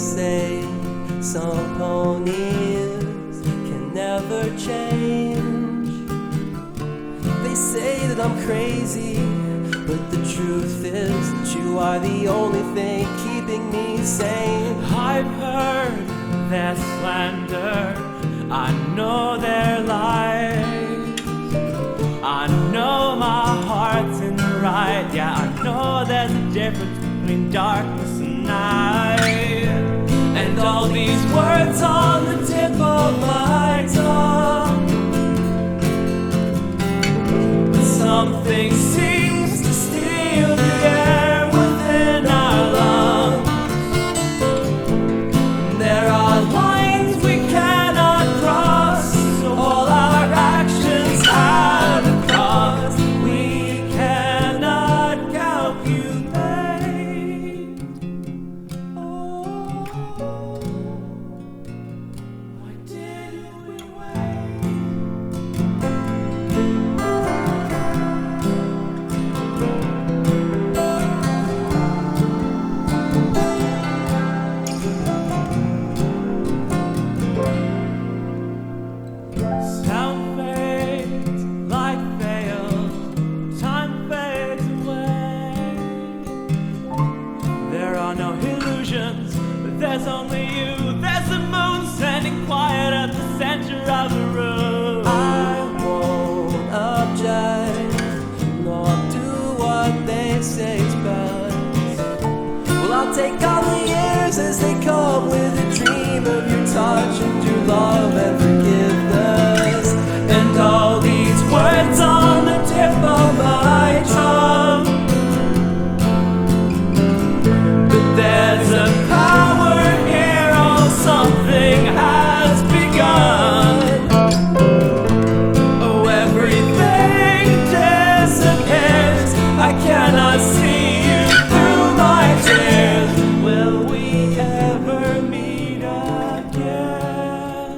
say some ponies can never change. They say that I'm crazy, but the truth is that you are the only thing keeping me sane. I've heard their slander, I know their lies. I know my heart's in the right, yeah, I know there's a difference between darkness and night. And all these words on the tip of my tongue, something seems to steal the air within our lungs. There are lines we cannot cross, so all our actions have a cost. We cannot calculate. Oh, why didn't we wait? Sound fades, light fails, time fades away. There are no illusions, but there's only you. There's the moon standing quiet at the center of the room. I won't object, nor do what they say is best. Well, I'll take all the years as they come with a dream of your touch and your love and forgiveness. And all these words on the tip of my tongue, but there's a power here, oh, something has begun. Oh, everything disappears, I cannot see you through my tears. Will we ever meet again?